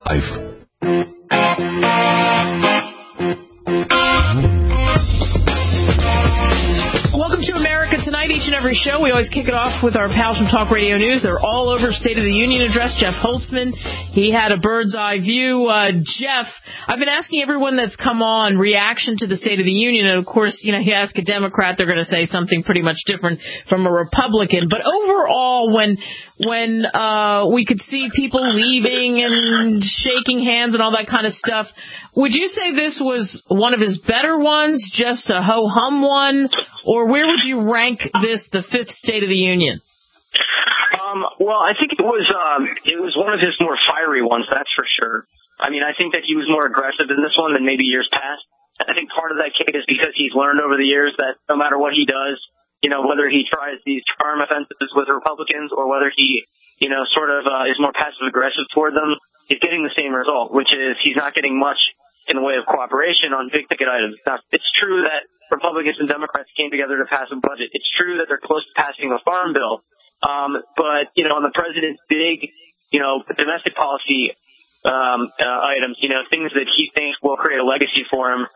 life. Welcome to America Tonight. Each and every show, we always kick it off with our pals from Talk Radio News. They're all over State of the Union address. Jeff Holtzman, he had a bird's eye view. Jeff, I've been asking everyone that's come on reaction to the State of the Union. And, of course, you ask a Democrat, they're going to say something pretty much different from a Republican. But overall, when we could see people leaving and shaking hands and all that kind of stuff, would you say this was one of his better ones, just a ho-hum one, or where would you rank this, the fifth State of the Union? Well, I think it was one of his more fiery ones, that's for sure. I mean, I think that he was more aggressive in this one than maybe years past. I think part of that case is because he's learned over the years that no matter what he does, whether he tries these charm offenses with Republicans or whether he, is more passive-aggressive toward them, he's getting the same result, which is he's not getting much in the way of cooperation on big-ticket items. Now, it's true that Republicans and Democrats came together to pass a budget. It's true that they're close to passing a farm bill. But, on the president's big, domestic policy items, things that he thinks will create a legacy for him,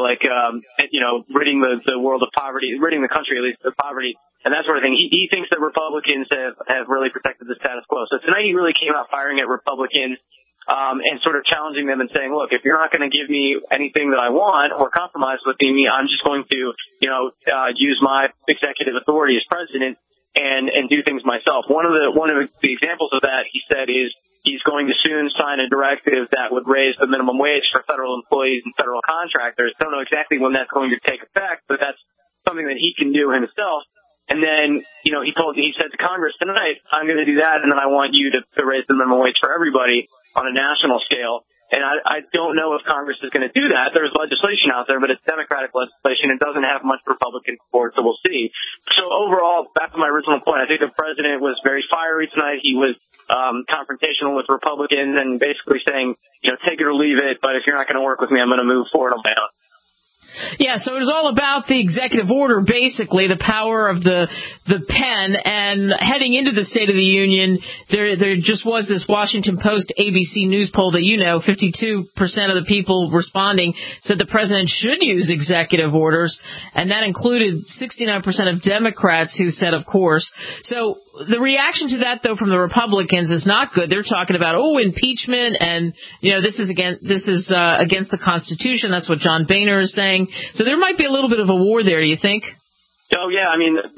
ridding the world of poverty, ridding the country at least of poverty, and that sort of thing. He thinks that Republicans have really protected the status quo. So tonight he really came out firing at Republicans and sort of challenging them and saying, look, if you're not going to give me anything that I want or compromise with me, I'm just going to, use my executive authority as president and do things myself. One of the examples of that, he said, is he's going to soon sign a directive that would raise the minimum wage for federal employees and federal contractors. Don't know exactly when that's going to take effect, but that's something that he can do himself. And then, he said to Congress tonight, I'm going to do that, and then I want you to raise the minimum wage for everybody on a national scale. And I don't know if Congress is going to do that. There's legislation out there, but it's Democratic legislation. It doesn't have much Republican support, so we'll see. So overall, back to my original point, I think the president was very fiery tonight. He was confrontational with Republicans and basically saying, take it or leave it, but if you're not going to work with me, I'm going to move forward on my own. Yeah, so it was all about the executive order, basically, the power of the pen. And heading into the State of the Union, there just was this Washington Post ABC News poll that 52% of the people responding said the president should use executive orders, and that included 69% of Democrats who said, of course. So the reaction to that, though, from the Republicans is not good. They're talking about, impeachment, and this is against the Constitution. That's what John Boehner is saying. So there might be a little bit of a war there. Do you think? Oh yeah, I mean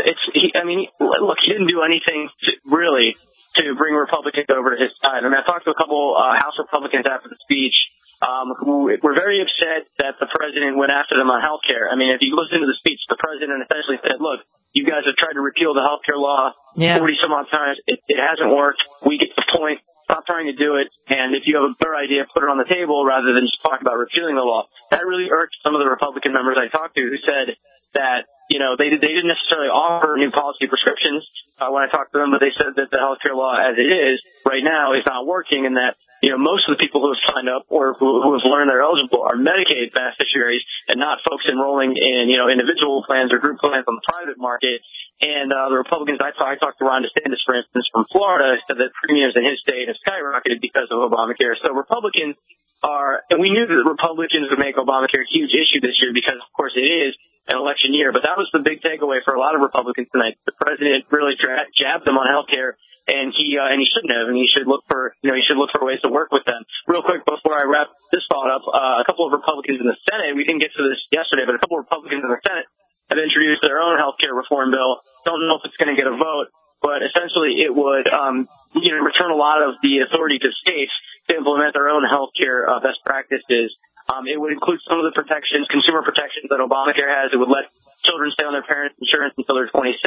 look, he didn't do anything really to bring Republicans over to his side. I mean, I talked to a couple House Republicans after the speech who were very upset that the president went after them on health care. I mean, if you listen to the speech, the president essentially said, look, you guys have tried to repeal the health care law 40 some odd times. It hasn't worked. We get the point. Stop trying to do it. And if you have a better idea, put it on the table rather than just talk about repealing the law. That really irked some of the Republican members I talked to who said that, they didn't necessarily offer new policy prescriptions when I talked to them, but they said that the health care law as it is right now is not working and that, most of the people who have signed up or who have learned they're eligible are Medicaid beneficiaries and not folks enrolling in, individual plans or group plans on the private market. And the Republicans, I talked to Ron DeSantis, for instance, from Florida, said that premiums in his state have skyrocketed because of Obamacare. So Republicans and we knew that the Republicans would make Obamacare a huge issue this year because, of course, it is an election year. But that was the big takeaway for a lot of Republicans tonight. The president really jabbed them on health care, and he shouldn't have, and he should look for ways to work with them. Real quick, before I wrap this thought up, a couple of Republicans in the Senate, we didn't get to this yesterday, but a couple of Republicans in the Senate have introduced their own health care reform bill. Don't know if it's going to get a vote, but essentially it would, return a lot of the authority to states to implement their own health care best practices. It would include some of the protections, consumer protections that Obamacare has. It would let children stay on their parents' insurance until they're 26.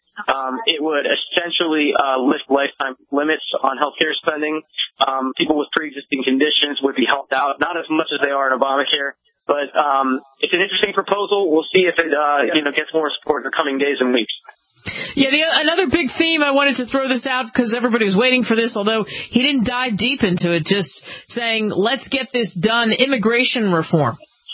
It would essentially lift lifetime limits on healthcare spending. People with pre-existing conditions would be helped out, not as much as they are in Obamacare. But it's an interesting proposal. We'll see if it gets more support in the coming days and weeks. Yeah, another big theme, I wanted to throw this out because everybody was waiting for this, although he didn't dive deep into it, just saying, let's get this done, immigration reform.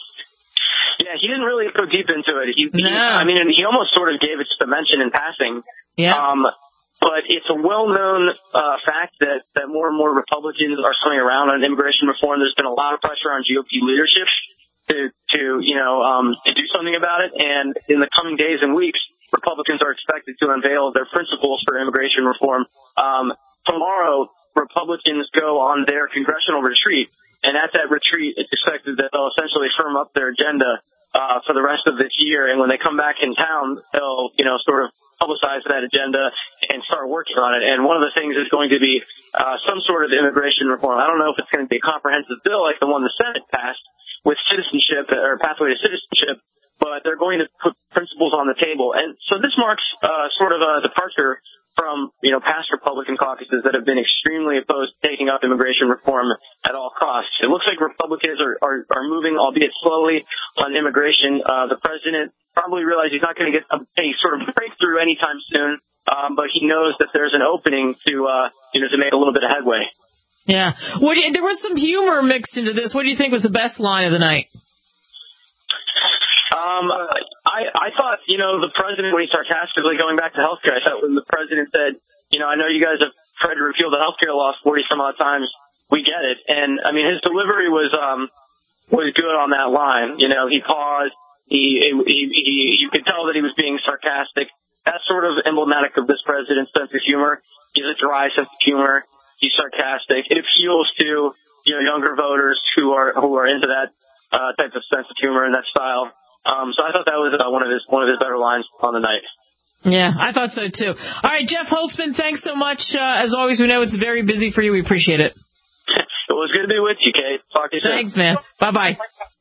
Yeah, he didn't really go deep into it. He almost sort of gave its dimension in passing. Yeah. But it's a well-known fact that more and more Republicans are coming around on immigration reform. There's been a lot of pressure on GOP leadership to do something about it. And in the coming days and weeks, Republicans are expected to unveil their principles for immigration reform. Tomorrow, Republicans go on their congressional retreat, and at that retreat, it's expected that they'll essentially firm up their agenda for the rest of this year. And when they come back in town, they'll, sort of publicize that agenda and start working on it. And one of the things is going to be some sort of immigration reform. I don't know if it's going to be a comprehensive bill like the one the Senate passed with citizenship or pathway to citizenship, but they're going to put principles on the table. And so this marks sort of a departure from, past Republican caucuses that have been extremely opposed to taking up immigration reform at all costs. It looks like Republicans are moving, albeit slowly, on immigration. The president probably realized he's not going to get any sort of breakthrough anytime soon, but he knows that there's an opening to make a little bit of headway. Yeah. There was some humor mixed into this. What do you think was the best line of the night? I thought, the president, when he's sarcastically going back to healthcare, I thought when the president said, I know you guys have tried to repeal the healthcare law 40 some odd times. We get it. And I mean, his delivery was good on that line. He paused. You could tell that he was being sarcastic. That's sort of emblematic of this president's sense of humor. He has a dry sense of humor. He's sarcastic. It appeals to, younger voters who are into that type of sense of humor and that style. So I thought that was one of his better lines on the night. Yeah, I thought so too. All right, Jeff Holtzman, thanks so much. As always, we know it's very busy for you. We appreciate it. It was good to be with you, Kate. Talk to you soon. Thanks, man. Bye-bye.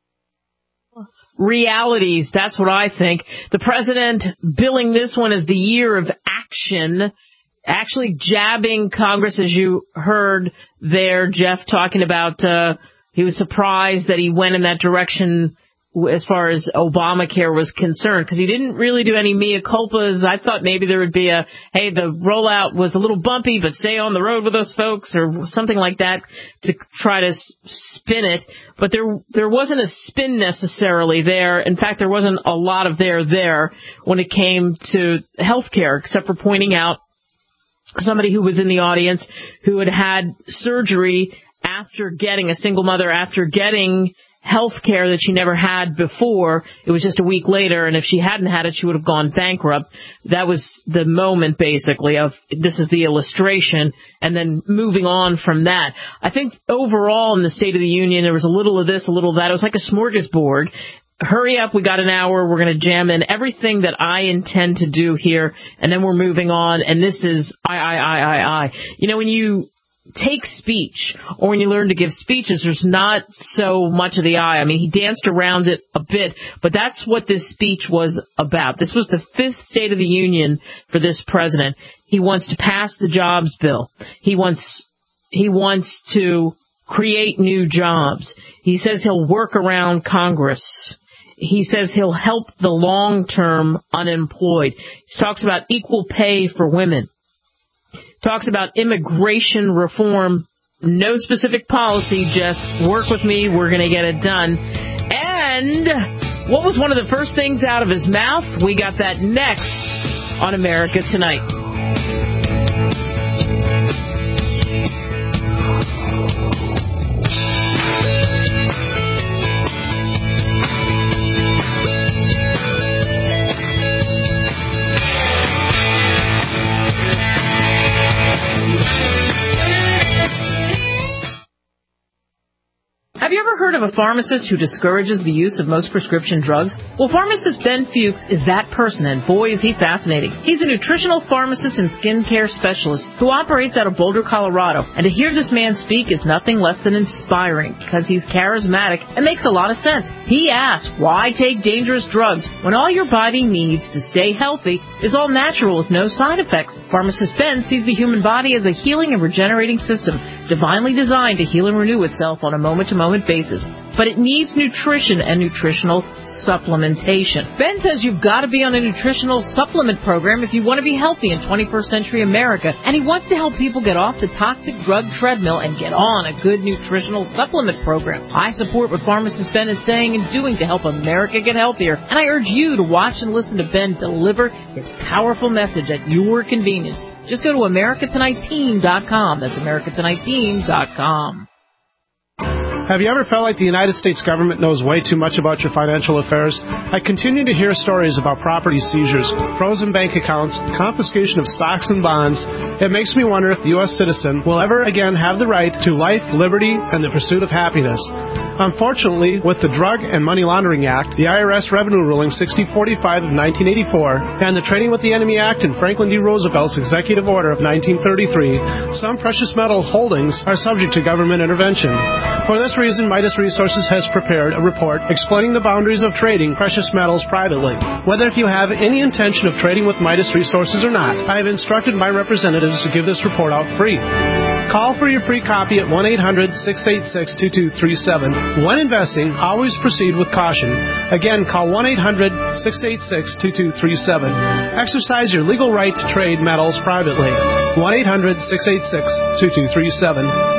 Realities, that's what I think. The president billing this one as the year of action, actually jabbing Congress, as you heard there, Jeff talking about he was surprised that he went in that direction as far as Obamacare was concerned, because he didn't really do any mea culpas. I thought maybe there would be hey, the rollout was a little bumpy, but stay on the road with us folks, or something like that to try to spin it. But there wasn't a spin necessarily there. In fact, there wasn't a lot of there when it came to health care, except for pointing out somebody who was in the audience who had surgery after getting a single mother after getting health care that she never had before. It was just a week later, and if she hadn't had it, she would have gone bankrupt. That was the moment, basically, of this is the illustration, and then moving on from that. I think overall in the State of the Union, there was a little of this, a little of that. It was like a smorgasbord. Hurry up, we got an hour, we're going to jam in everything that I intend to do here, and then we're moving on, and this is I. When you take speech, or when you learn to give speeches, there's not so much of the I. I mean, he danced around it a bit, but that's what this speech was about. This was the fifth State of the Union for this president. He wants to pass the jobs bill. He wants to create new jobs. He says he'll work around Congress. He says he'll help the long-term unemployed. He talks about equal pay for women. Talks about immigration reform. No specific policy, just work with me, we're going to get it done. And what was one of the first things out of his mouth? We got that next on America Tonight. Have you ever heard of a pharmacist who discourages the use of most prescription drugs? Well, pharmacist Ben Fuchs is that person, and boy, is he fascinating. He's a nutritional pharmacist and skincare specialist who operates out of Boulder, Colorado. And to hear this man speak is nothing less than inspiring, because he's charismatic and makes a lot of sense. He asks, why take dangerous drugs when all your body needs to stay healthy is all natural with no side effects? Pharmacist Ben sees the human body as a healing and regenerating system, divinely designed to heal and renew itself on a moment-to-moment basis, but it needs nutrition and nutritional supplementation. Ben says you've got to be on a nutritional supplement program if you want to be healthy in 21st century America, and he wants to help people get off the toxic drug treadmill and get on a good nutritional supplement program. I support what pharmacist Ben is saying and doing to help America get healthier, and I urge you to watch and listen to Ben deliver his powerful message at your convenience. Just go to AmericaTonightTeam.com. That's AmericaTonightTeam.com. Have you ever felt like the United States government knows way too much about your financial affairs? I continue to hear stories about property seizures, frozen bank accounts, confiscation of stocks and bonds. It makes me wonder if the U.S. citizen will ever again have the right to life, liberty, and the pursuit of happiness. Unfortunately, with the Drug and Money Laundering Act, the IRS Revenue Ruling 6045 of 1984, and the Trading with the Enemy Act and Franklin D. Roosevelt's Executive Order of 1933, some precious metal holdings are subject to government intervention. For this reason, Midas Resources has prepared a report explaining the boundaries of trading precious metals privately. Whether if you have any intention of trading with Midas Resources or not, I have instructed my representatives to give this report out free. Call for your free copy at 1-800-686-2237. When investing, always proceed with caution. Again, call 1-800-686-2237. Exercise your legal right to trade metals privately. 1-800-686-2237.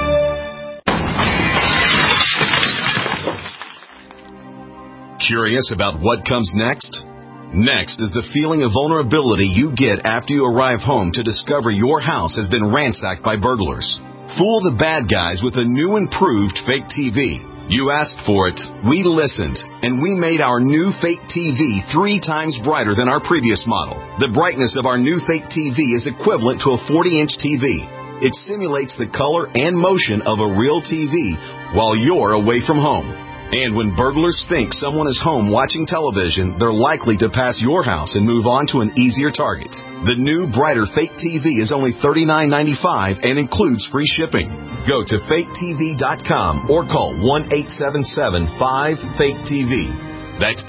Curious about what comes next? Next is the feeling of vulnerability you get after you arrive home to discover your house has been ransacked by burglars. Fool the bad guys with a new improved fake TV. You asked for it, we listened, and we made our new fake TV 3 times brighter than our previous model. The brightness of our new fake TV is equivalent to a 40-inch TV. It simulates the color and motion of a real TV while you're away from home. And when burglars think someone is home watching television, they're likely to pass your house and move on to an easier target. The new, brighter Fake TV is only $39.95 and includes free shipping. Go to faketv.com or call 1-877-5-FAKE-TV. That's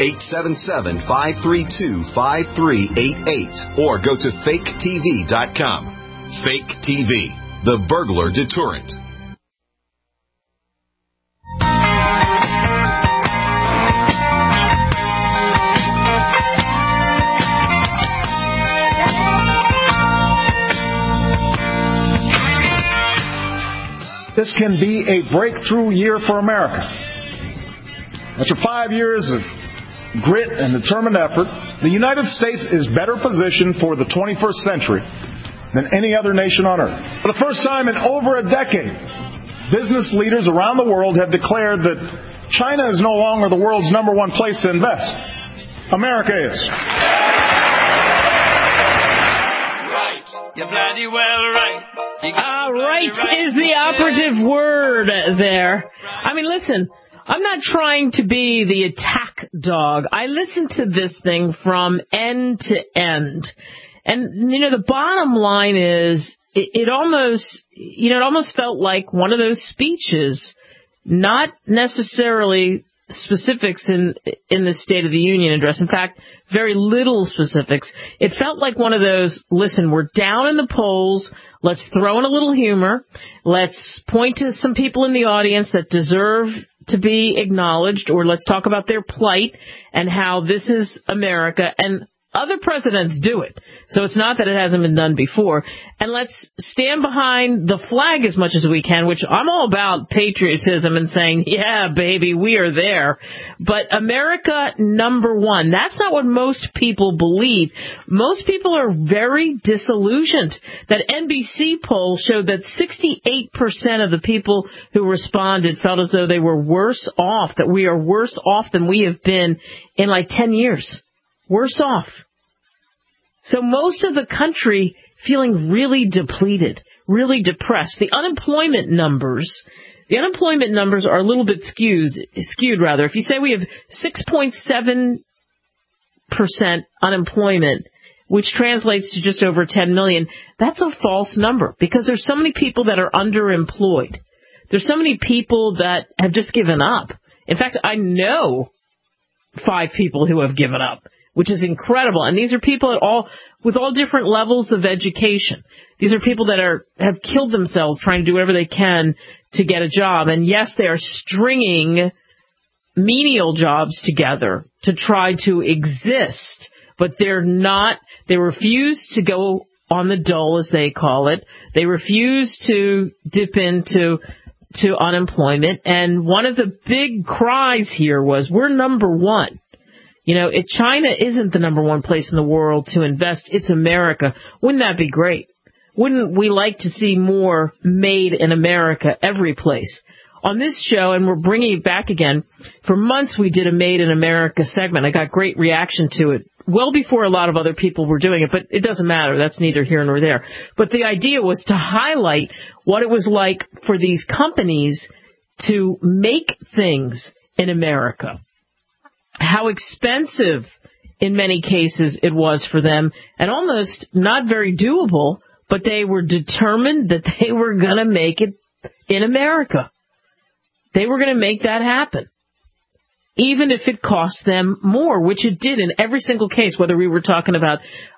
877-532-5388. Or go to faketv.com. Fake TV, the burglar deterrent. This can be a breakthrough year for America. After 5 years of grit and determined effort, the United States is better positioned for the 21st century than any other nation on earth. For the first time in over a decade, business leaders around the world have declared that China is no longer the world's number one place to invest. America is. Right. You're bloody well right. Right is the operative word there. I mean, listen, I'm not trying to be the attack dog. I listened to this thing from end to end. And, you know, the bottom line is it almost felt like one of those speeches, not necessarily specifics in the State of the Union address. In fact, very little specifics. It felt like one of those, listen, we're down in the polls. Let's throw in a little humor. Let's point to some people in the audience that deserve to be acknowledged, or let's talk about their plight and how this is America. And other presidents do it. So it's not that it hasn't been done before. And let's stand behind the flag as much as we can, which I'm all about patriotism and saying, yeah, baby, we are there. But America number one, that's not what most people believe. Most people are very disillusioned. That NBC poll showed that 68% of the people who responded felt as though they were worse off, that we are worse off than we have been in like 10 years. Worse off. So most of the country feeling really depleted, really depressed. The unemployment numbers are a little bit skewed. If you say we have 6.7% unemployment, which translates to just over 10 million, that's a false number because there's so many people that are underemployed. There's so many people that have just given up. In fact, I know 5 people who have given up, which is incredible. And these are people with all different levels of education. These are people that have killed themselves trying to do whatever they can to get a job. And yes, they are stringing menial jobs together to try to exist, but they refuse to go on the dole, as they call it. They refuse to dip into unemployment. And one of the big cries here was, we're number one. China isn't the number one place in the world to invest. It's America. Wouldn't that be great? Wouldn't we like to see more made in America every place? On this show, and we're bringing it back again, for months we did a Made in America segment. I got great reaction to it, well before a lot of other people were doing it, but it doesn't matter. That's neither here nor there. But the idea was to highlight what it was like for these companies to make things in America, how expensive in many cases it was for them, and almost not very doable, but they were determined that they were going to make it in America. They were going to make that happen, even if it cost them more, which it did in every single case, whether we were talking about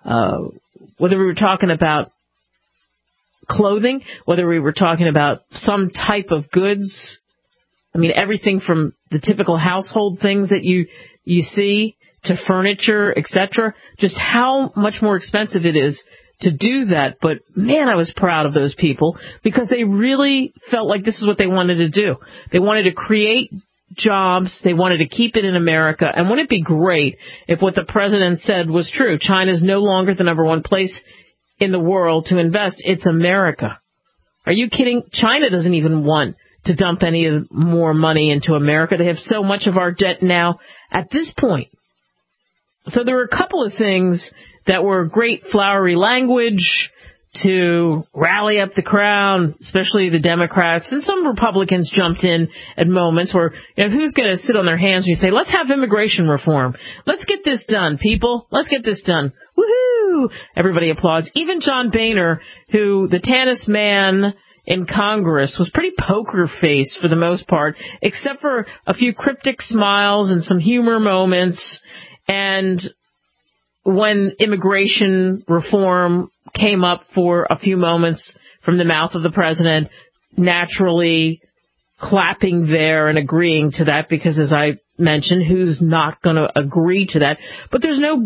clothing, whether we were talking about some type of goods. I mean, everything from the typical household things that you see to furniture, etc., just how much more expensive it is to do that. But, man, I was proud of those people because they really felt like this is what they wanted to do. They wanted to create jobs. They wanted to keep it in America. And wouldn't it be great if what the president said was true? China's no longer the number one place in the world to invest. It's America. Are you kidding? China doesn't even want to dump any more money into America. They have so much of our debt now at this point. So there were a couple of things that were great flowery language to rally up the crowd, especially the Democrats, and some Republicans jumped in at moments where, who's going to sit on their hands when you say, let's have immigration reform. Let's get this done, people. Let's get this done. Woohoo! Everybody applauds. Even John Boehner, who, the tannest man in Congress, was pretty poker face for the most part, except for a few cryptic smiles and some humor moments. And when immigration reform came up for a few moments from the mouth of the president, naturally clapping there and agreeing to that, because as I mentioned, who's not going to agree to that? But there's no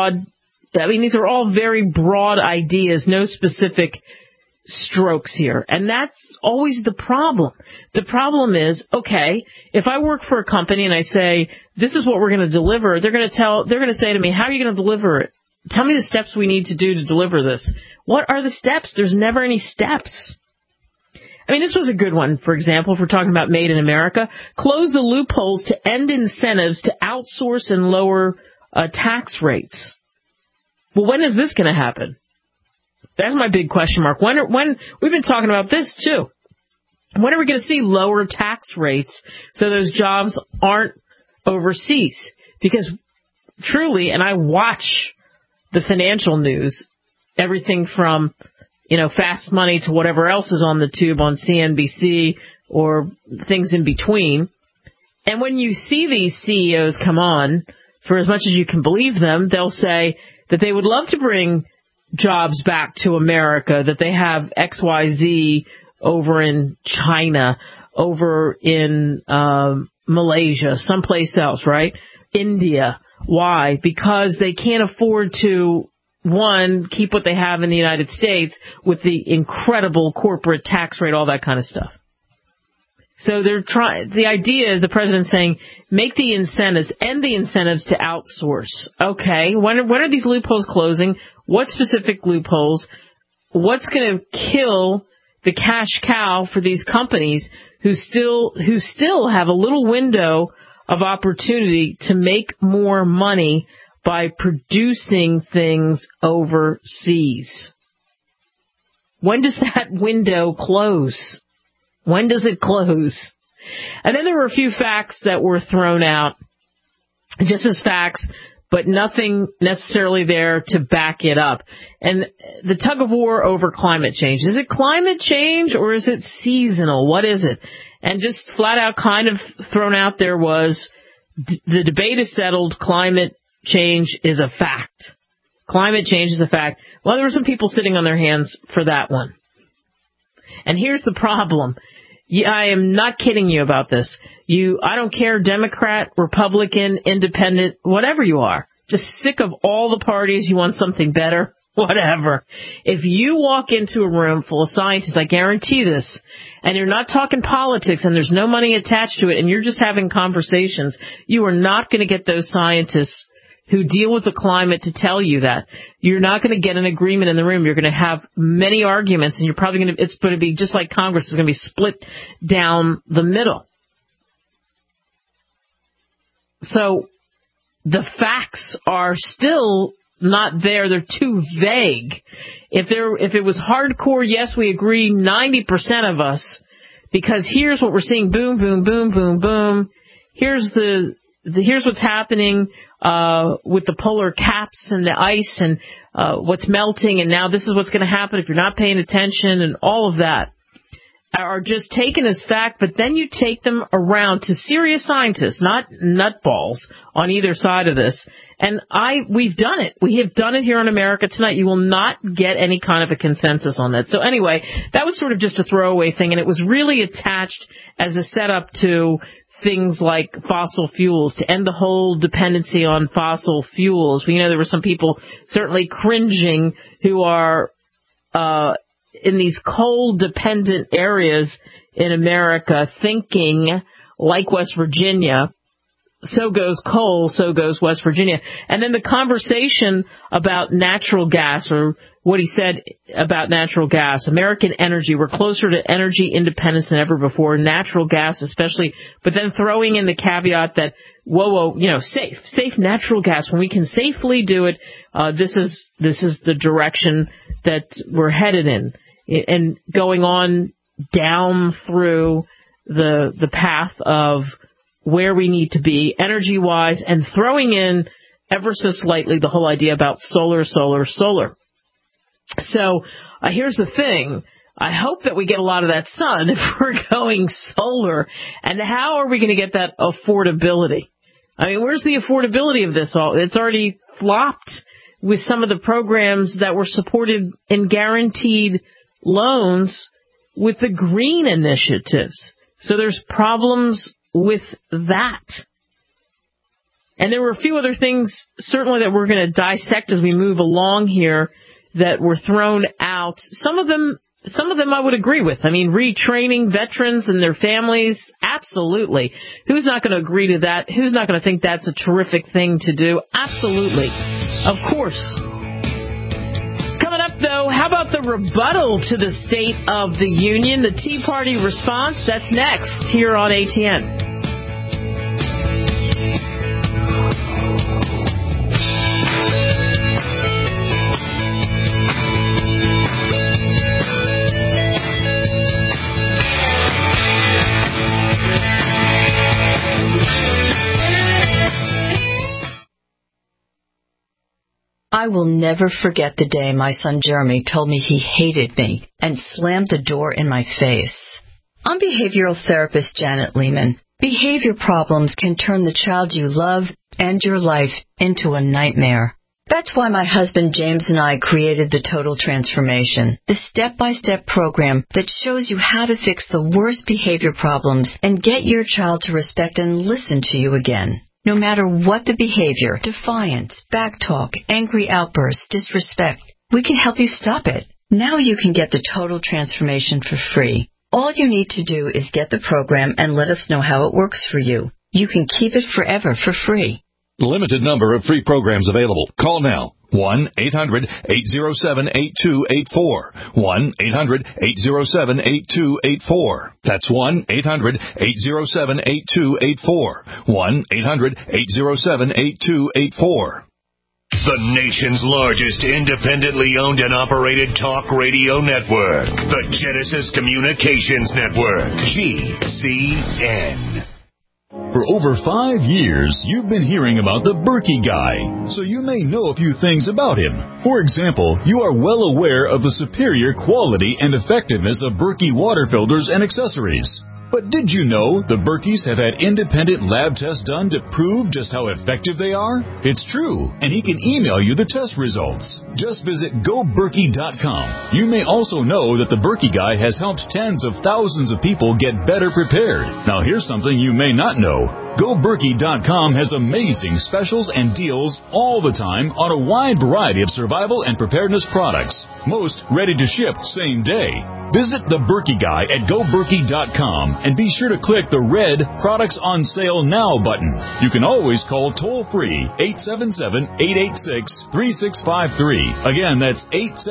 these are all very broad ideas, no specific strokes here. And that's always the problem. The problem is, okay, if I work for a company and I say, this is what we're going to deliver, they're going to say to me, how are you going to deliver it? Tell me the steps we need to do to deliver this. What are the steps? There's never any steps. I mean, this was a good one, for example, if we're talking about Made in America. Close the loopholes to end incentives to outsource and lower tax rates. Well, when is this going to happen? That's my big question mark. When we've been talking about this, too. When are we going to see lower tax rates so those jobs aren't overseas? Because truly, and I watch the financial news, everything from, Fast Money to whatever else is on the tube on CNBC or things in between. And when you see these CEOs come on, for as much as you can believe them, they'll say that they would love to bring jobs back to America, that they have XYZ over in China, over in Malaysia, someplace else, right? India. Why? Because they can't afford to, one, keep what they have in the United States with the incredible corporate tax rate, all that kind of stuff. So the idea is the president's saying, make the incentives, end the incentives to outsource. Okay, when are these loopholes closing? What specific loopholes? What's going to kill the cash cow for these companies who still have a little window of opportunity to make more money by producing things overseas? When does that window close? When does it close? And then there were a few facts that were thrown out, just as facts, but nothing necessarily there to back it up. And the tug of war over climate change. Is it climate change or is it seasonal? What is it? And just flat out kind of thrown out there was the debate is settled. Climate change is a fact. Climate change is a fact. Well, there were some people sitting on their hands for that one. And here's the problem. I am not kidding you about this. I don't care, Democrat, Republican, Independent, whatever you are. Just sick of all the parties. You want something better? Whatever. If you walk into a room full of scientists, I guarantee this, and you're not talking politics and there's no money attached to it and you're just having conversations, you are not going to get those scientists who deal with the climate to tell you that. You're not going to get an agreement in the room. You're going to have many arguments, and it's going to be just like Congress is going to be split down the middle. So the facts are still not there. They're too vague. If it was hardcore, yes, we agree, 90% of us, because here's what we're seeing, boom, boom, boom, boom, boom. Here's what's happening with the polar caps and the ice and what's melting, and now this is what's going to happen if you're not paying attention, and all of that are just taken as fact, but then you take them around to serious scientists, not nutballs on either side of this. And we've done it. We have done it here on America Tonight. You will not get any kind of a consensus on that. So anyway, that was sort of just a throwaway thing, and it was really attached as a setup to things like fossil fuels, to end the whole dependency on fossil fuels. We know there were some people certainly cringing who are in these coal-dependent areas in America, thinking like West Virginia, so goes coal, so goes West Virginia. And then the conversation about natural gas, or what he said about natural gas, American energy, we're closer to energy independence than ever before, natural gas especially, but then throwing in the caveat that, whoa, safe natural gas, when we can safely do it, this is the direction that we're headed in. And going on down through the path of where we need to be energy-wise, and throwing in ever so slightly the whole idea about solar. So here's the thing. I hope that we get a lot of that sun if we're going solar. And how are we going to get that affordability? I mean, where's the affordability of this all? It's already flopped with some of the programs that were supported in guaranteed loans with the green initiatives. So there's problems with that. And there were a few other things, certainly, that we're going to dissect as we move along here that were thrown out. Some of them I would agree with. I mean, retraining veterans and their families, absolutely. Who's not going to agree to that? Who's not going to think that's a terrific thing to do? Absolutely. Of course. Coming up, though, how about the rebuttal to the State of the Union, the Tea Party response? That's next here on ATN. I will never forget the day my son Jeremy told me he hated me and slammed the door in my face. I'm behavioral therapist Janet Lehman. Behavior problems can turn the child you love and your life into a nightmare. That's why my husband James and I created the Total Transformation, the step-by-step program that shows you how to fix the worst behavior problems and get your child to respect and listen to you again. No matter what the behavior, defiance, backtalk, angry outbursts, disrespect, we can help you stop it. Now you can get the Total Transformation for free. All you need to do is get the program and let us know how it works for you. You can keep it forever for free. Limited number of free programs available. Call now. 1-800-807-8284. 1-800-807-8284. That's 1-800-807-8284. 1-800-807-8284. The nation's largest independently owned and operated talk radio network. The Genesis Communications Network. GCN. For over 5 years, you've been hearing about the Berkey Guy, so you may know a few things about him. For example, you are well aware of the superior quality and effectiveness of Berkey water filters and accessories. But did you know the Berkeys have had independent lab tests done to prove just how effective they are? It's true, and he can email you the test results. Just visit GoBerkey.com. You may also know that the Berkey Guy has helped tens of thousands of people get better prepared. Now here's something you may not know. GoBerkey.com has amazing specials and deals all the time on a wide variety of survival and preparedness products. Most ready to ship same day. Visit the Berkey Guy at GoBerkey.com and be sure to click the red Products on Sale Now button. You can always call toll-free 877-886-3653. Again, that's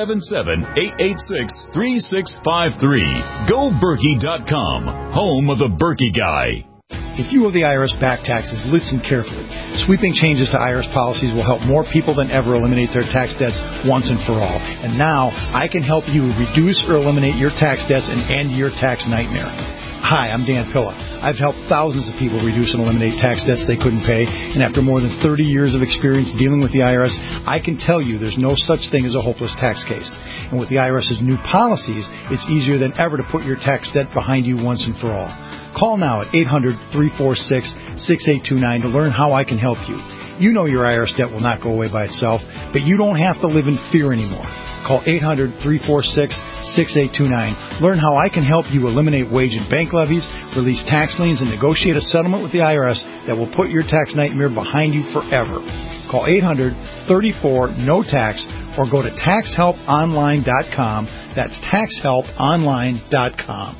877-886-3653. GoBerkey.com, home of the Berkey Guy. If you owe the IRS back taxes, listen carefully. Sweeping changes to IRS policies will help more people than ever eliminate their tax debts once and for all. And now, I can help you reduce or eliminate your tax debts and end your tax nightmare. Hi, I'm Dan Pilla. I've helped thousands of people reduce and eliminate tax debts they couldn't pay, and after more than 30 years of experience dealing with the IRS, I can tell you there's no such thing as a hopeless tax case. And with the IRS's new policies, it's easier than ever to put your tax debt behind you once and for all. Call now at 800-346-6829 to learn how I can help you. You know your IRS debt will not go away by itself, but you don't have to live in fear anymore. Call 800-346-6829. Learn how I can help you eliminate wage and bank levies, release tax liens, and negotiate a settlement with the IRS that will put your tax nightmare behind you forever. Call 800-34-NO-TAX or go to taxhelponline.com. That's taxhelponline.com.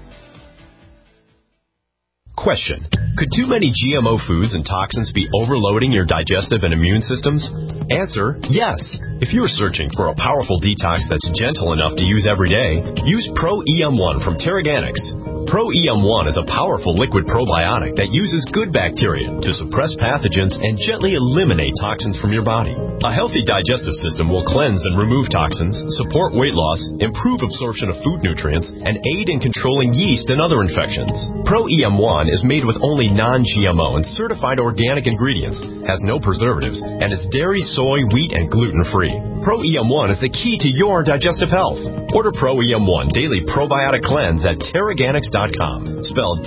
Question. Could too many GMO foods and toxins be overloading your digestive and immune systems? Answer, yes. If you're searching for a powerful detox that's gentle enough to use every day, use Pro-EM1 from Terraganics. Pro-EM1 is a powerful liquid probiotic that uses good bacteria to suppress pathogens and gently eliminate toxins from your body. A healthy digestive system will cleanse and remove toxins, support weight loss, improve absorption of food nutrients, and aid in controlling yeast and other infections. Pro-EM1 is made with only non-GMO and certified organic ingredients, has no preservatives, and is dairy, soy, wheat, and gluten-free. Pro-EM1 is the key to your digestive health. Order Pro-EM1 Daily Probiotic Cleanse at Terraganics.com, spelled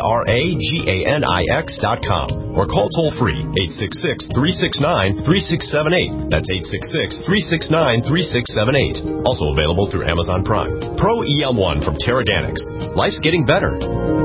Terraganix.com, or call toll-free 866-369-3678. That's 866-369-3678. Also available through Amazon Prime. Pro-EM1 from Terraganics. Life's getting better.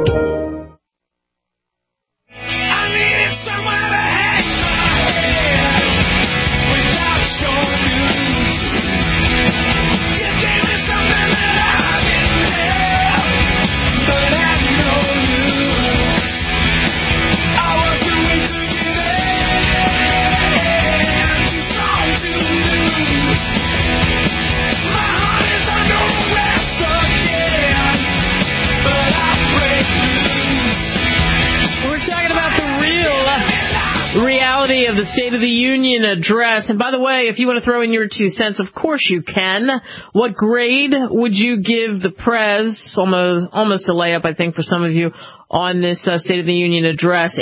Of the State of the Union address. And by the way, if you want to throw in your 2 cents, of course you can. What grade would you give the Prez? Almost a layup, I think, for some of you on this State of the Union address.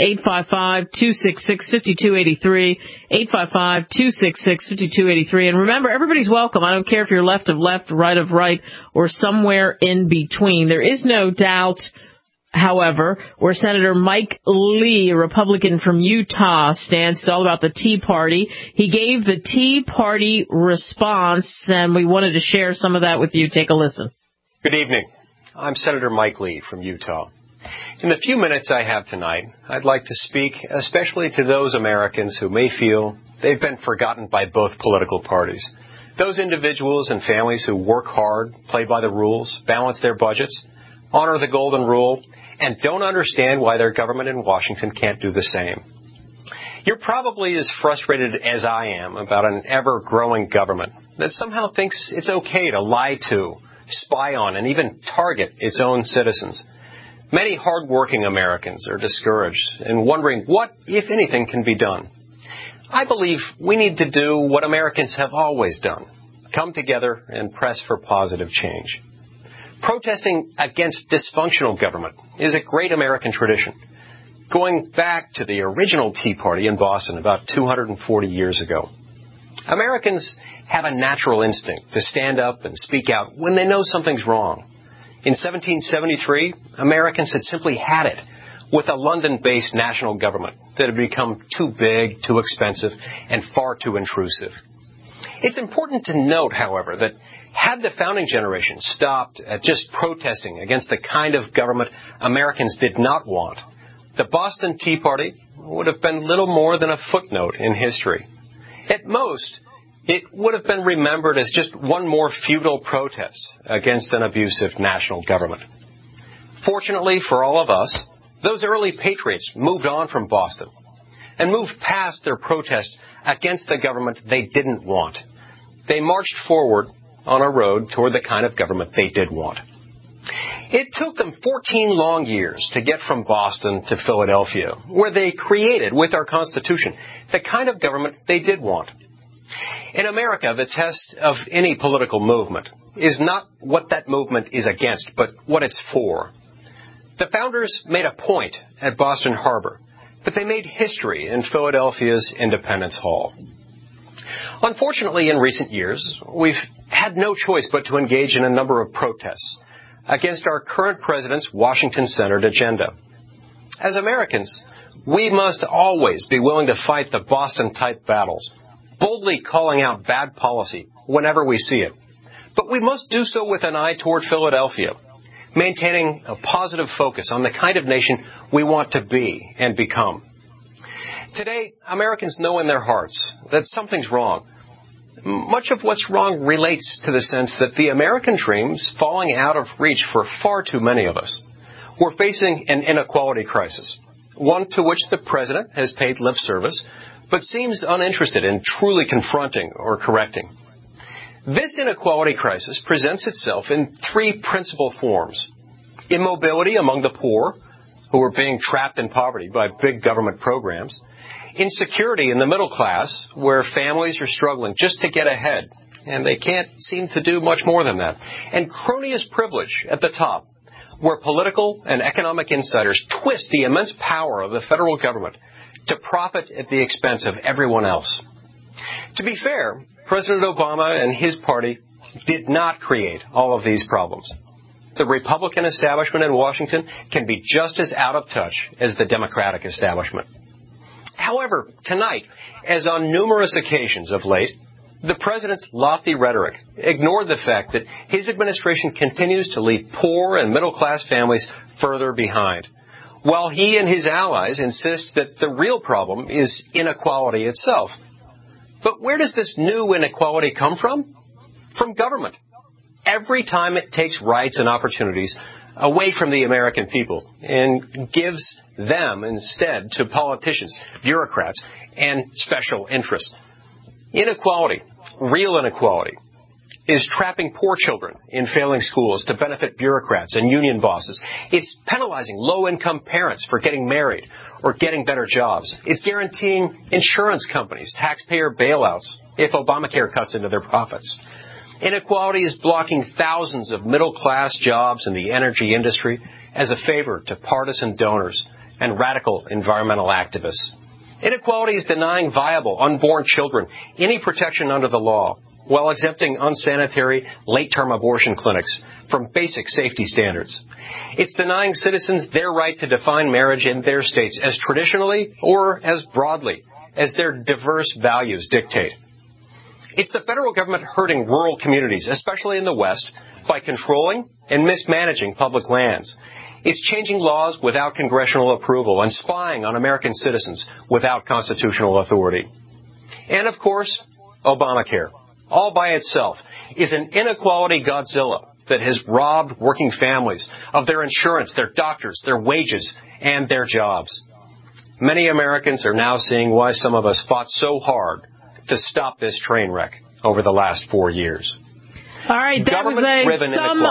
855-266-5283. 855-266-5283. And remember, everybody's welcome. I don't care if you're left of left, right of right, or somewhere in between. There is no doubt, however, where Senator Mike Lee, a Republican from Utah, stands. It's all about the Tea Party. He gave the Tea Party response, and we wanted to share some of that with you. Take a listen. Good evening. I'm Senator Mike Lee from Utah. In the few minutes I have tonight, I'd like to speak especially to those Americans who may feel they've been forgotten by both political parties. Those individuals and families who work hard, play by the rules, balance their budgets, honor the golden rule, and don't understand why their government in Washington can't do the same. You're probably as frustrated as I am about an ever-growing government that somehow thinks it's okay to lie to, spy on, and even target its own citizens. Many hard-working Americans are discouraged and wondering what, if anything, can be done. I believe we need to do what Americans have always done: come together and press for positive change. Protesting against dysfunctional government is a great American tradition, going back to the original Tea Party in Boston about 240 years ago. Americans have a natural instinct to stand up and speak out when they know something's wrong. In 1773, Americans had simply had it with a London-based national government that had become too big, too expensive, and far too intrusive. It's important to note, however, that had the founding generation stopped at just protesting against the kind of government Americans did not want, the Boston Tea Party would have been little more than a footnote in history. At most, it would have been remembered as just one more futile protest against an abusive national government. Fortunately for all of us, those early patriots moved on from Boston and moved past their protest against the government they didn't want. They marched forward on a road toward the kind of government they did want. It took them 14 long years to get from Boston to Philadelphia, where they created, with our Constitution, the kind of government they did want. In America, the test of any political movement is not what that movement is against, but what it's for. The founders made a point at Boston Harbor, but they made history in Philadelphia's Independence Hall. Unfortunately, in recent years, we've had no choice but to engage in a number of protests against our current president's Washington-centered agenda. As Americans, we must always be willing to fight the Boston-type battles, boldly calling out bad policy whenever we see it. But we must do so with an eye toward Philadelphia, maintaining a positive focus on the kind of nation we want to be and become. Today, Americans know in their hearts that something's wrong. Much of what's wrong relates to the sense that the American dream's falling out of reach for far too many of us. We're facing an inequality crisis, one to which the president has paid lip service, but seems uninterested in truly confronting or correcting. This inequality crisis presents itself in three principal forms: immobility among the poor, who are being trapped in poverty by big government programs; insecurity in the middle class, where families are struggling just to get ahead, and they can't seem to do much more than that; and cronyist privilege at the top, where political and economic insiders twist the immense power of the federal government to profit at the expense of everyone else. To be fair, President Obama and his party did not create all of these problems. The Republican establishment in Washington can be just as out of touch as the Democratic establishment. However, tonight, as on numerous occasions of late, the president's lofty rhetoric ignored the fact that his administration continues to leave poor and middle-class families further behind, while he and his allies insist that the real problem is inequality itself. But where does this new inequality come from? From government. Every time it takes rights and opportunities away from the American people and gives them instead to politicians, bureaucrats, and special interests. Inequality, real inequality, is trapping poor children in failing schools to benefit bureaucrats and union bosses. It's penalizing low-income parents for getting married or getting better jobs. It's guaranteeing insurance companies taxpayer bailouts if Obamacare cuts into their profits. Inequality is blocking thousands of middle-class jobs in the energy industry as a favor to partisan donors and radical environmental activists. Inequality is denying viable, unborn children any protection under the law, while exempting unsanitary, late-term abortion clinics from basic safety standards. It's denying citizens their right to define marriage in their states as traditionally or as broadly as their diverse values dictate. It's the federal government hurting rural communities, especially in the West, by controlling and mismanaging public lands. It's changing laws without congressional approval and spying on American citizens without constitutional authority. And, of course, Obamacare, all by itself, is an inequality Godzilla that has robbed working families of their insurance, their doctors, their wages, and their jobs. Many Americans are now seeing why some of us fought so hard to stop this train wreck over the last 4 years. All right, that was some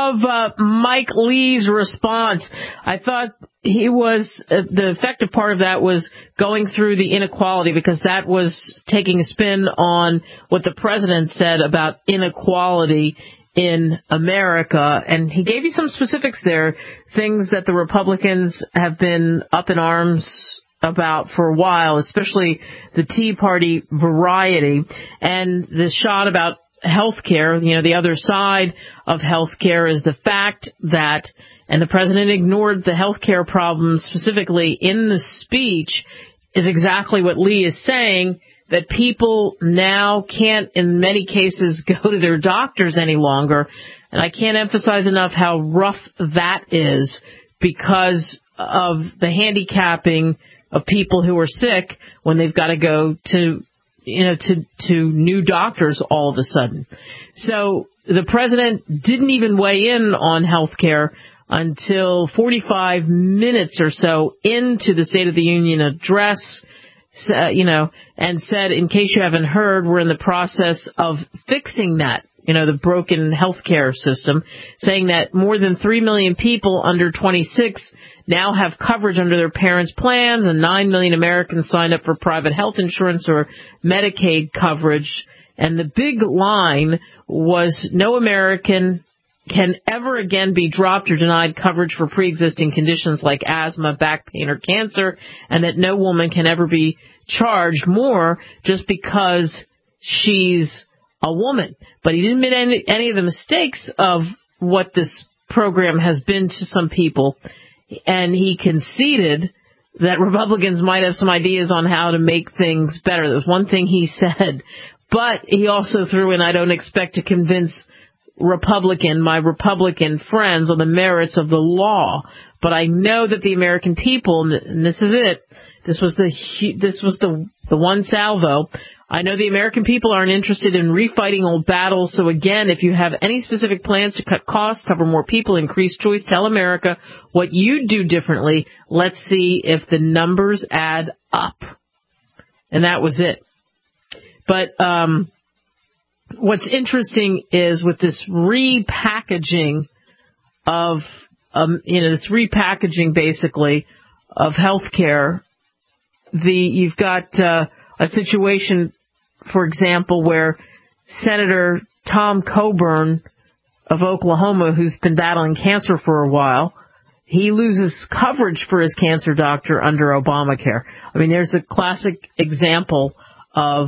of Mike Lee's response. I thought he was, the effective part of that was going through the inequality, because that was taking a spin on what the president said about inequality in America. And he gave you some specifics there, things that the Republicans have been up in arms about for a while, especially the Tea Party variety, and the shot about healthcare. You know, the other side of healthcare is the fact that, and the president ignored the healthcare problems specifically in the speech, is exactly what Lee is saying, that people now can't, in many cases, go to their doctors any longer. And I can't emphasize enough how rough that is, because of the handicapping of people who are sick when they've got to go to new doctors all of a sudden. So the president didn't even weigh in on health care until 45 minutes or so into the State of the Union address, and said, in case you haven't heard, we're in the process of fixing that, the broken healthcare system, saying that more than 3 million people under 26 now have coverage under their parents' plans, and 9 million Americans signed up for private health insurance or Medicaid coverage. And the big line was no American can ever again be dropped or denied coverage for pre-existing conditions like asthma, back pain, or cancer, and that no woman can ever be charged more just because she's a woman. But he didn't admit any of the mistakes of what this program has been to some people, and he conceded that Republicans might have some ideas on how to make things better. There's one thing he said, but he also threw in, I don't expect to convince my Republican friends on the merits of the law, but I know that the American people, and this is it, this was the one salvo, I know the American people aren't interested in refighting old battles, so again, if you have any specific plans to cut costs, cover more people, increase choice, tell America what you do differently. Let's see if the numbers add up. And that was it. But what's interesting is with this repackaging of, basically of healthcare, you've got a situation, for example, where Senator Tom Coburn of Oklahoma, who's been battling cancer for a while, he loses coverage for his cancer doctor under Obamacare. I mean, there's a classic example of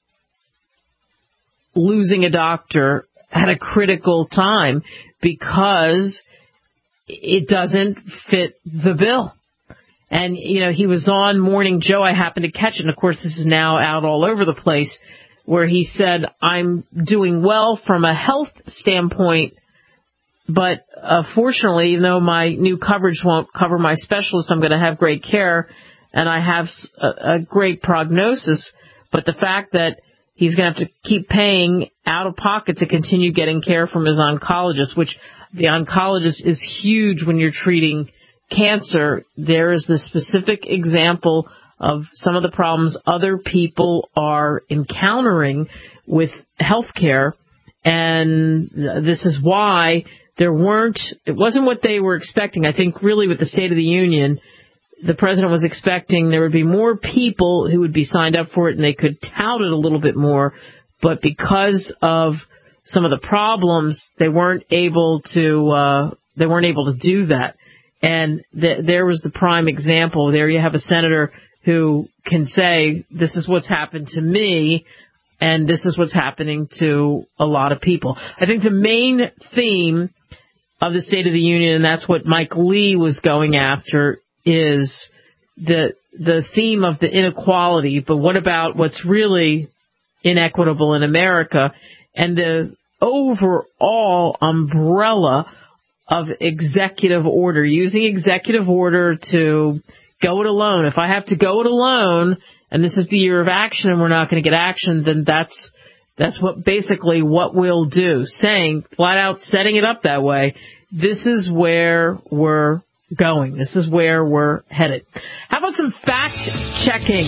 losing a doctor at a critical time because it doesn't fit the bill. And, he was on Morning Joe. I happened to catch it. And, of course, this is now out all over the place, where he said, I'm doing well from a health standpoint, but fortunately, even though my new coverage won't cover my specialist, I'm going to have great care, and I have a great prognosis. But the fact that he's going to have to keep paying out of pocket to continue getting care from his oncologist, which the oncologist is huge when you're treating cancer. There is the specific example of some of the problems other people are encountering with healthcare, and this is why it wasn't what they were expecting. I think really with the State of the Union, the president was expecting there would be more people who would be signed up for it and they could tout it a little bit more, but because of some of the problems, they weren't able to do that. And there was the prime example. There you have a senator who can say, this is what's happened to me, and this is what's happening to a lot of people. I think the main theme of the State of the Union, and that's what Mike Lee was going after, is the theme of the inequality, but what about what's really inequitable in America, and the overall umbrella of executive order, using executive order to go it alone. If I have to go it alone, and this is the year of action and we're not going to get action, then that's what we'll do. Saying, flat out, setting it up that way, this is where we're going. This is where we're headed. How about some fact checking?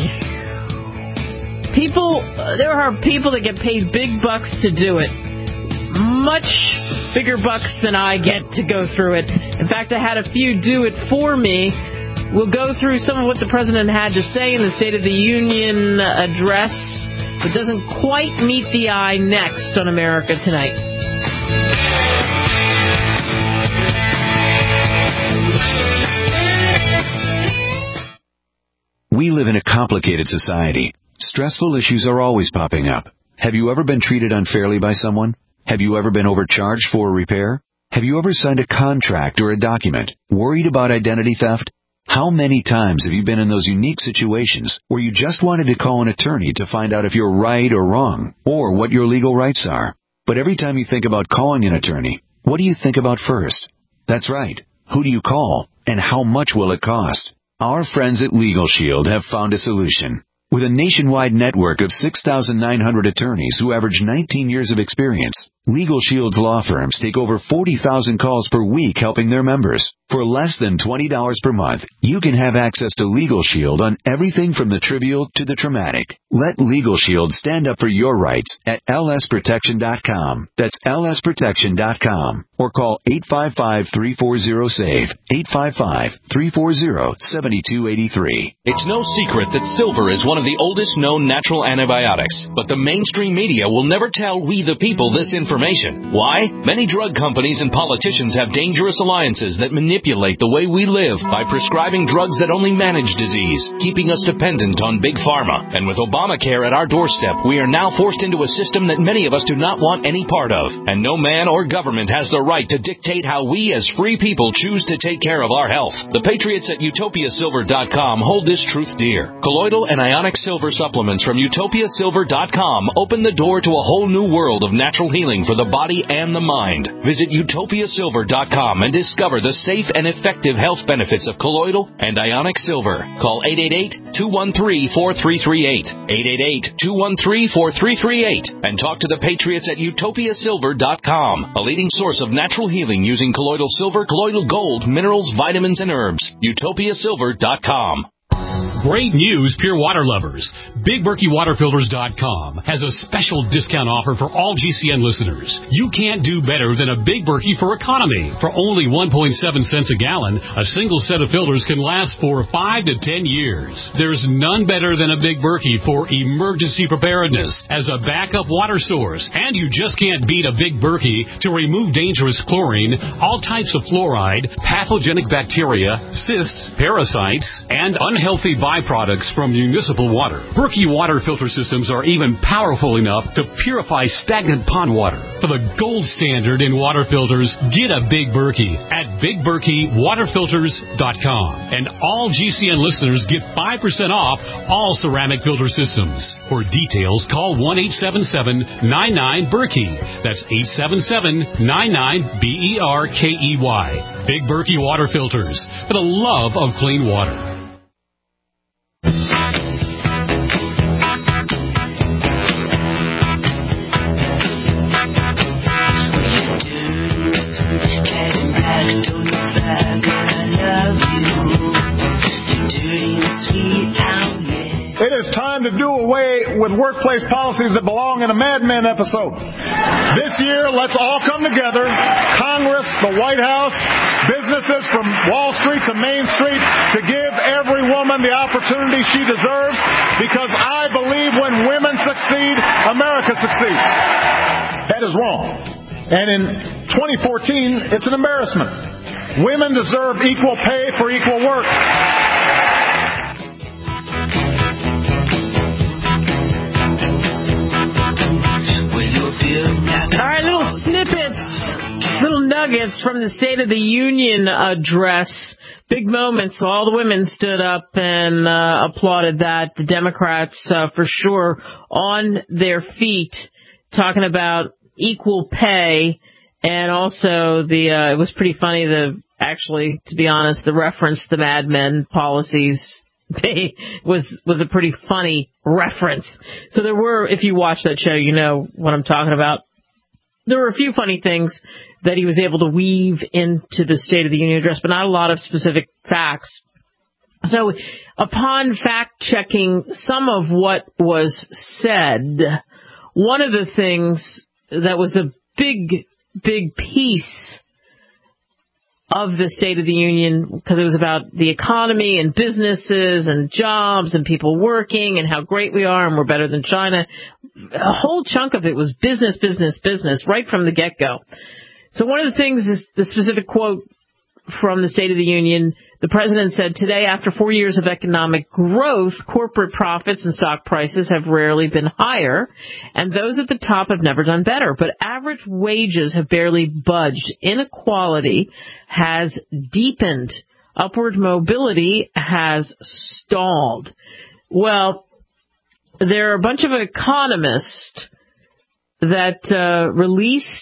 There are people that get paid big bucks to do it. Much bigger bucks than I get to go through it. In fact, I had a few do it for me. We'll go through some of what the president had to say in the State of the Union address. It doesn't quite meet the eye next on America Tonight. We live in a complicated society. Stressful issues are always popping up. Have you ever been treated unfairly by someone? Have you ever been overcharged for a repair? Have you ever signed a contract or a document? Worried about identity theft? How many times have you been in those unique situations where you just wanted to call an attorney to find out if you're right or wrong, or what your legal rights are? But every time you think about calling an attorney, what do you think about first? That's right. Who do you call? And how much will it cost? Our friends at Legal Shield have found a solution. With a nationwide network of 6,900 attorneys who average 19 years of experience, Legal Shield's law firms take over 40,000 calls per week helping their members. For less than $20 per month, you can have access to Legal Shield on everything from the trivial to the traumatic. Let Legal Shield stand up for your rights at lsprotection.com. That's lsprotection.com. Or call 855-340-SAVE, 855-340-7283. It's no secret that silver is one of the oldest known natural antibiotics, but the mainstream media will never tell we the people this information. Why? Many drug companies and politicians have dangerous alliances that manipulate the way we live by prescribing drugs that only manage disease, keeping us dependent on big pharma. And with Obamacare at our doorstep, we are now forced into a system that many of us do not want any part of. And no man or government has the right to dictate how we as free people choose to take care of our health. The patriots at utopiasilver.com hold this truth dear. Colloidal and ionic silver supplements from utopiasilver.com open the door to a whole new world of natural healing for the body and the mind. Visit utopiasilver.com and discover the safe and effective health benefits of colloidal and ionic silver. Call 888-213-4338, 888-213-4338, and talk to the patriots at utopiasilver.com, a leading source of natural healing using colloidal silver, colloidal gold, minerals, vitamins, and herbs. utopiasilver.com. Great news, pure water lovers. BigBerkeyWaterFilters.com has a special discount offer for all GCN listeners. You can't do better than a Big Berkey for economy. For only 1.7 cents a gallon, a single set of filters can last for 5 to 10 years. There's none better than a Big Berkey for emergency preparedness as a backup water source. And you just can't beat a Big Berkey to remove dangerous chlorine, all types of fluoride, pathogenic bacteria, cysts, parasites, and unhealthy byproducts from municipal water. Berkey water filter systems are even powerful enough to purify stagnant pond water. For the gold standard in water filters, get a Big Berkey at BigBerkeyWaterFilters.com. And all GCN listeners get 5% off all ceramic filter systems. For details, call 1-877-99-BERKEY. That's 877-99-BERKEY. Big Berkey Water Filters, for the love of clean water. It is time to do away with workplace policies that belong in a Mad Men episode. This year, let's all come together, Congress, the White House, businesses from Wall Street to Main Street, to give every woman the opportunity she deserves, because I believe when women succeed, America succeeds. That is wrong. And in 2014, it's an embarrassment. Women deserve equal pay for equal work. All right, little snippets, little nuggets from the State of the Union address. Big moments. So all the women stood up and applauded that. The Democrats, for sure, on their feet, talking about equal pay. And also, it was pretty funny, actually, to be honest, the reference to the Mad Men policies was a pretty funny reference. So there were, if you watch that show, you know what I'm talking about. There were a few funny things that he was able to weave into the State of the Union address, but not a lot of specific facts. So upon fact-checking some of what was said, one of the things that was a big piece of the State of the Union, because it was about the economy and businesses and jobs and people working and how great we are and we're better than China. A whole chunk of it was business, right from the get-go. So one of the things is the specific quote from the State of the Union. The president said, today, after 4 years of economic growth, corporate profits and stock prices have rarely been higher, and those at the top have never done better. But average wages have barely budged. Inequality has deepened. Upward mobility has stalled. Well, there are a bunch of economists that released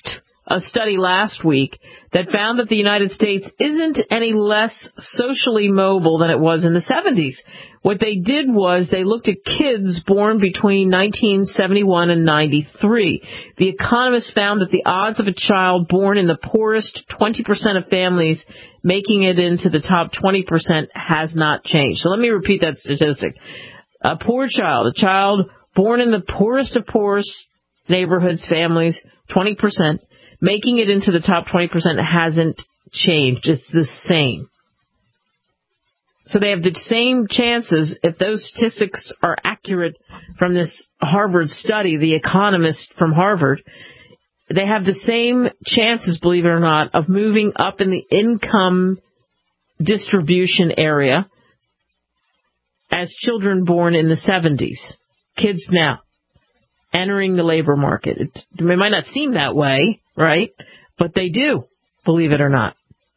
a study last week that found that the United States isn't any less socially mobile than it was in the 70s. What they did was they looked at kids born between 1971 and 93. The Economist found that the odds of a child born in the poorest 20% of families making it into the top 20% has not changed. So let me repeat that statistic. A poor child, a child born in the poorest of poorest neighborhoods, families, 20%, making it into the top 20% hasn't changed. It's the same. So they have the same chances, if those statistics are accurate from this Harvard study, the Economist from Harvard, they have the same chances, believe it or not, of moving up in the income distribution area as children born in the 70s. Kids now entering the labor market. It might not seem that way, right? But they do, believe it or not.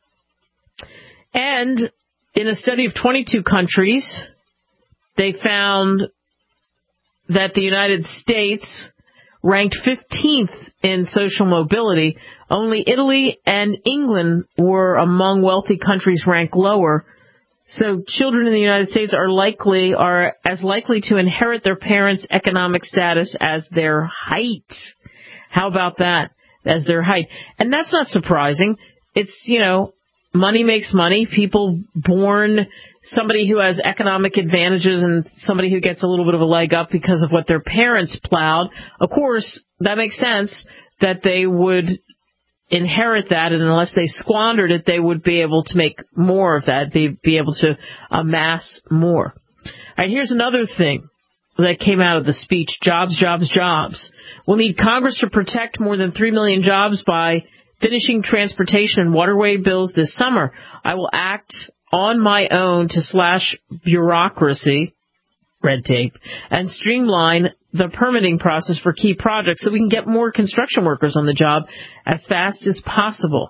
And in a study of 22 countries, they found that the United States ranked 15th in social mobility. Only Italy and England were among wealthy countries ranked lower. So children in the United States are as likely to inherit their parents' economic status as their height. How about that? As their height. And that's not surprising. It's, money makes money. People born somebody who has economic advantages and somebody who gets a little bit of a leg up because of what their parents plowed. Of course, that makes sense that they would inherit that, and unless they squandered it, they would be able to make more of that, be able to amass more. All right, here's another thing that came out of the speech. Jobs, jobs, jobs. We'll need Congress to protect more than 3 million jobs by finishing transportation and waterway bills this summer. I will act on my own to slash bureaucracy, red tape, and streamline the permitting process for key projects so we can get more construction workers on the job as fast as possible.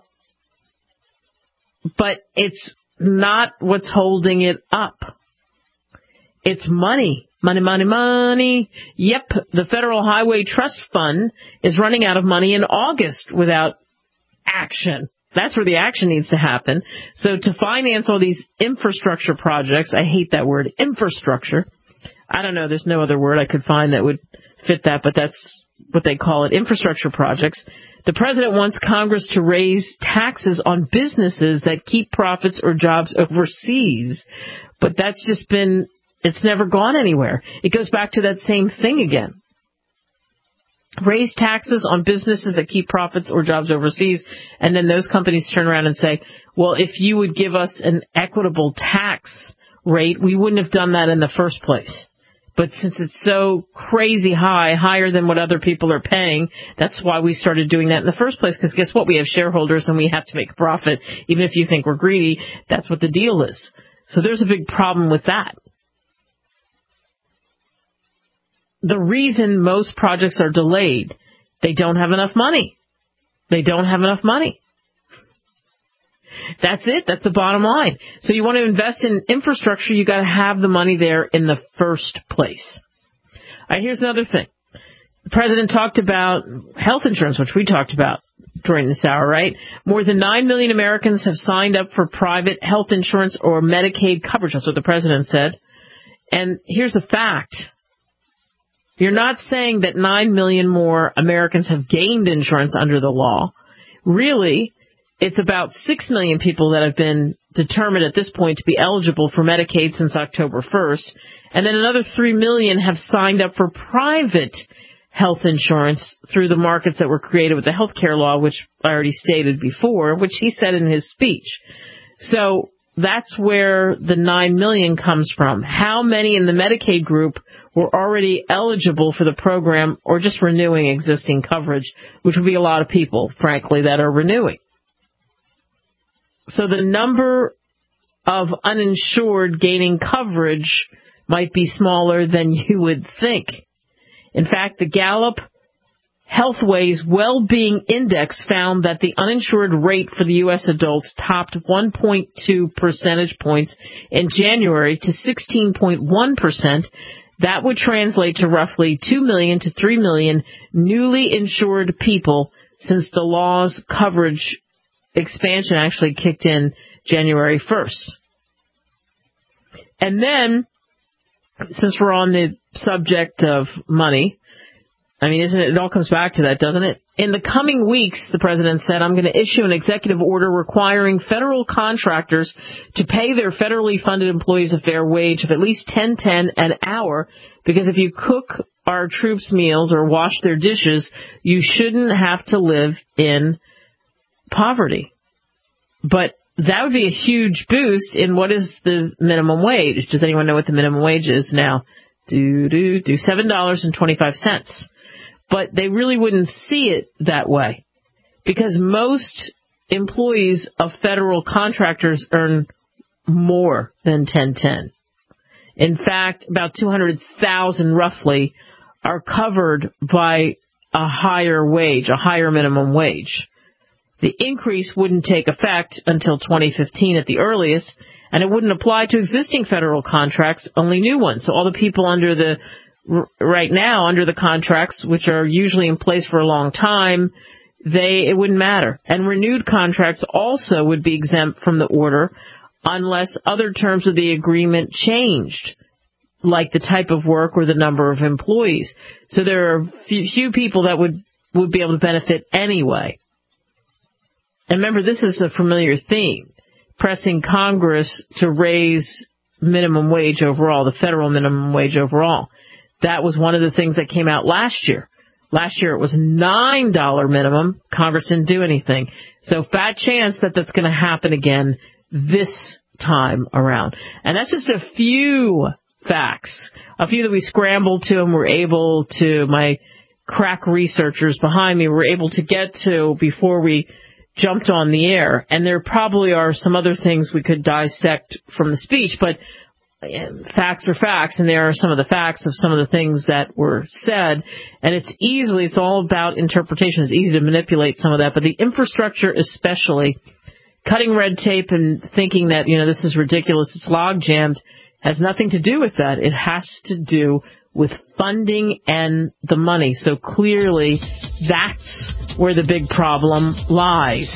But it's not what's holding it up. It's money. Money, money, money. Yep, the Federal Highway Trust Fund is running out of money in August without action. That's where the action needs to happen. So to finance all these infrastructure projects, I hate that word, infrastructure. I don't know, there's no other word I could find that would fit that, but that's what they call it, infrastructure projects. The president wants Congress to raise taxes on businesses that keep profits or jobs overseas. But that's just been, it's never gone anywhere. It goes back to that same thing again. Raise taxes on businesses that keep profits or jobs overseas, and then those companies turn around and say, well, if you would give us an equitable tax rate, we wouldn't have done that in the first place. But since it's so crazy high, higher than what other people are paying, that's why we started doing that in the first place, because guess what? We have shareholders and we have to make a profit. Even if you think we're greedy, that's what the deal is. So there's a big problem with that. The reason most projects are delayed, they don't have enough money. They don't have enough money. That's it. That's the bottom line. So you want to invest in infrastructure, you got to have the money there in the first place. All right, here's another thing. The president talked about health insurance, which we talked about during this hour, right? More than 9 million Americans have signed up for private health insurance or Medicaid coverage. That's what the president said. And here's the fact. You're not saying that 9 million more Americans have gained insurance under the law. Really, it's about 6 million people that have been determined at this point to be eligible for Medicaid since October 1st. And then another 3 million have signed up for private health insurance through the markets that were created with the health care law, which I already stated before, which he said in his speech. So that's where the 9 million comes from. How many in the Medicaid group were already eligible for the program or just renewing existing coverage, which would be a lot of people, frankly, that are renewing. So the number of uninsured gaining coverage might be smaller than you would think. In fact, the Gallup Healthways Well-Being Index found that the uninsured rate for the U.S. adults topped 1.2 percentage points in January to 16.1%. That would translate to roughly 2 million to 3 million newly insured people since the law's coverage expansion actually kicked in January 1st. And then, since we're on the subject of money, I mean, it all comes back to that, doesn't it? In the coming weeks, the president said, I'm going to issue an executive order requiring federal contractors to pay their federally funded employees a fair wage of at least $10.10 an hour, because if you cook our troops' meals or wash their dishes, you shouldn't have to live in poverty. But that would be a huge boost in what is the minimum wage. Does anyone know what the minimum wage is now? $7.25. But they really wouldn't see it that way, because most employees of federal contractors earn more than $10.10. In fact, about 200,000 roughly are covered by a higher wage, a higher minimum wage. The increase wouldn't take effect until 2015 at the earliest, and it wouldn't apply to existing federal contracts, only new ones. So all the people right now under the contracts, which are usually in place for a long time, it wouldn't matter. And renewed contracts also would be exempt from the order unless other terms of the agreement changed, like the type of work or the number of employees. So there are few people that would be able to benefit anyway. And remember, this is a familiar theme, pressing Congress to raise minimum wage overall, the federal minimum wage overall. That was one of the things that came out last year. Last year it was $9 minimum. Congress didn't do anything. So fat chance that that's going to happen again this time around. And that's just a few facts, a few that we scrambled to and were able to, my crack researchers behind me were able to get to before we jumped on the air. And there probably are some other things we could dissect from the speech, but facts are facts, and there are some of the facts of some of the things that were said, and it's all about interpretation. It's easy to manipulate some of that, but the infrastructure especially, cutting red tape and thinking that, this is ridiculous, it's log jammed, has nothing to do with that. It has to do with funding and the money. So clearly, that's where the big problem lies.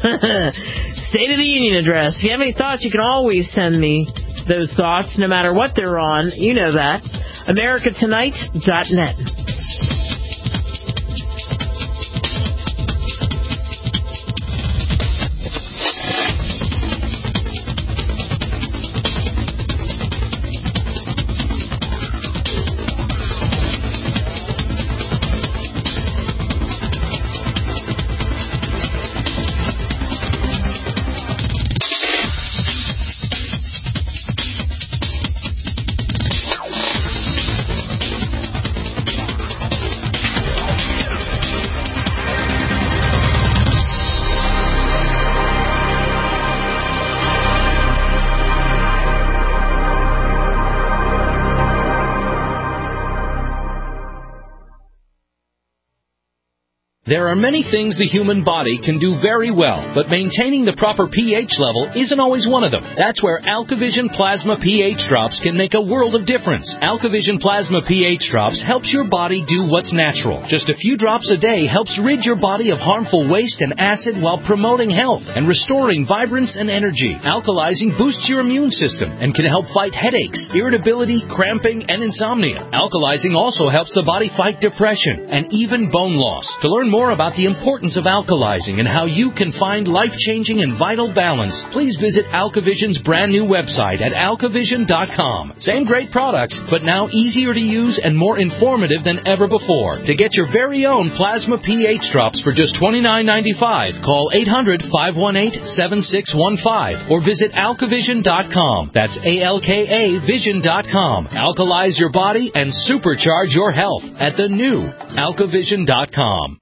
State of the Union address. If you have any thoughts, you can always send me those thoughts, no matter what they're on. You know that. AmericaTonight.net. There are many things the human body can do very well, but maintaining the proper pH level isn't always one of them. That's where AlkaVision Plasma pH Drops can make a world of difference. AlkaVision Plasma pH Drops helps your body do what's natural. Just a few drops a day helps rid your body of harmful waste and acid while promoting health and restoring vibrance and energy. Alkalizing boosts your immune system and can help fight headaches, irritability, cramping, and insomnia. Alkalizing also helps the body fight depression and even bone loss. To learn more about the importance of alkalizing and how you can find life-changing and vital balance, please visit AlkaVision's brand new website at alkavision.com. Same great products, but now easier to use and more informative than ever before. To get your very own Plasma pH Drops for just $29.95, call 800-518-7615 or visit alkavision.com. That's ALKA Vision.com. Alkalize your body and supercharge your health at the new alkavision.com.